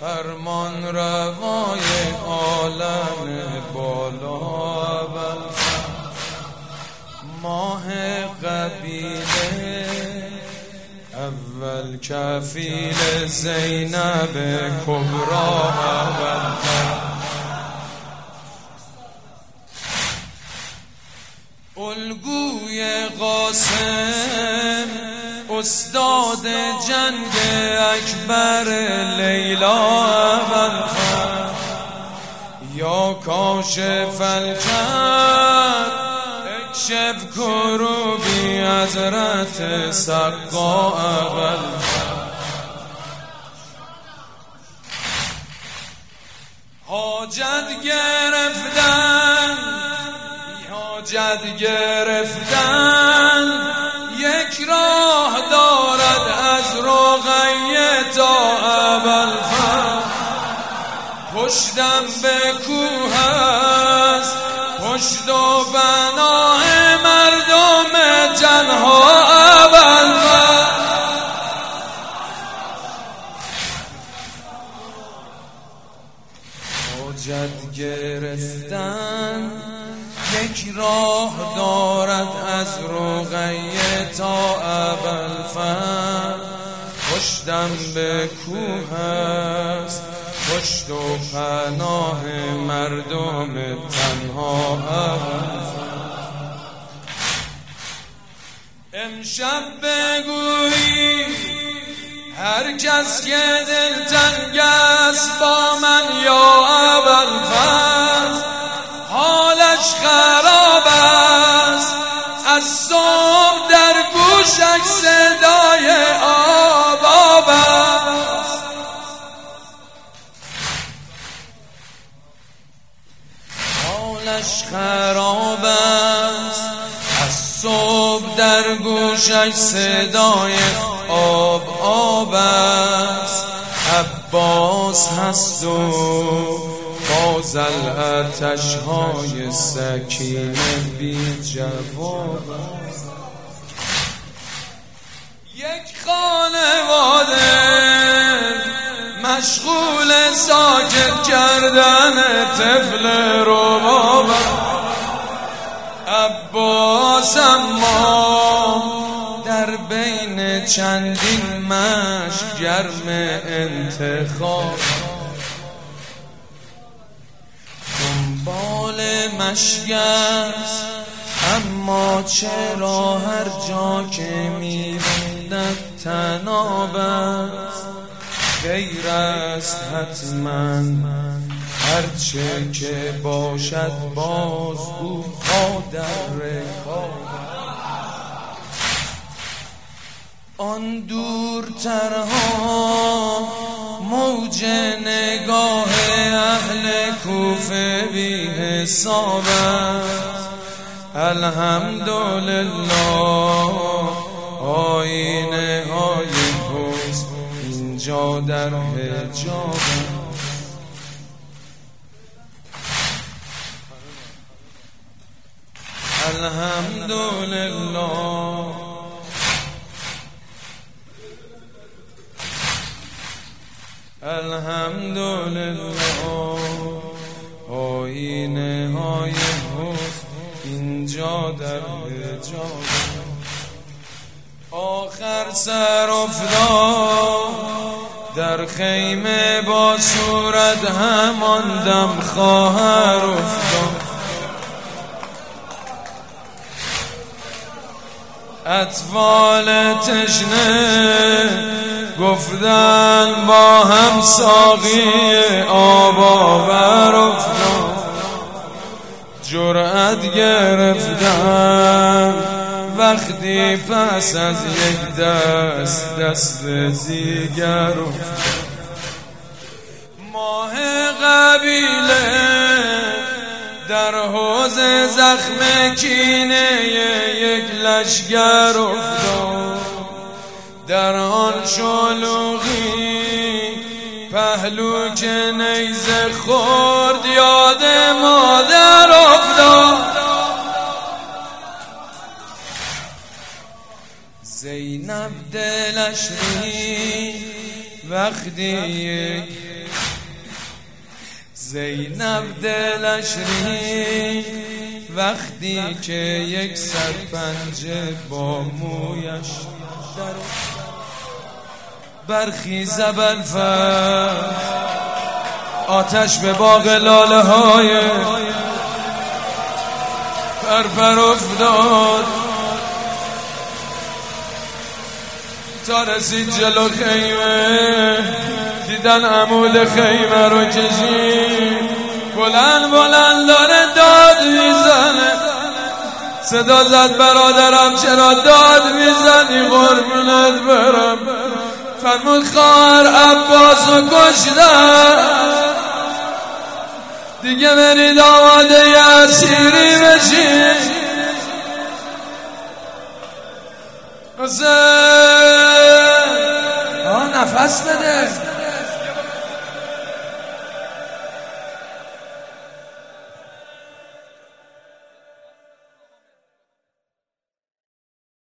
فرمان روای عالم بالا اول ماه قبیله اول کفیل زینب کبرا اول الگوی قاسم استاد جنگ اکبر لیلا اول یا کاشف الکرب اکشف کروبی حضرت سقا اول حاجت گرفتن یک راه دارد از رقیه تا ابوالفضل پشتم به کوه است پشت و بناه مردم تنها ابوالفضل حاجت گرفتن یک راه دارد از رقیه تا ابوالفضل پشتم به کوه است پشت و پناه مردم تنها ابوالفضل امشب بگویی هر کس که دلتنگ است با من یا ابوالفضل حالش خراب است از صبح در گوشش صدای آب است حالش خراب است از صبح در گوشش صدای آب است عباس هست و بازل آتش‌های سکینه بی جواب یک خانواده مشغول ساکت کردن طفل رباب عباس اما در بین چندین مشک گرم انتخاب دنبال مشک است اما چرا هر جا که می‌بیند طناب است خیر است حتما هرچه که باشد باز او پا در رکاب آن دورترها موج نگاه اهل کوفه بی حساب است الحمدلله آینه های حسن اینجا در حجاب الحمدلله الحمدلله آینه های حسن اینجا در حجاب آخر سر افتاد در خیمه با صورت همان دم خواهر افتاد اطفال تشنه گفتن با هم ساقی آب آور افتاد جرأت گرفتن وقتی پس از یک دست دیگر افتاد ماه قبیله در حوض زخم کینه یک لشگر افتاد در آن شلوغی پهلو که نیزه خورد یاد مادر افتاد زینب دلش ریخت وقتی زینب دلش ریخت وقتی که یک سرپنجه با مویش برخیز ابوالفضل آتش به باغ لاله های پر افتاد تا رسید جلو خیمه دیدن عمود خیمه رو کشید بلند بلند داره داد میزنه صدا زد برادرم چرا داد میزنی قربونت برم فرمود خواهر عباسو کشتن دیگه برید آماده ی اسیری بشین حسین نفس بده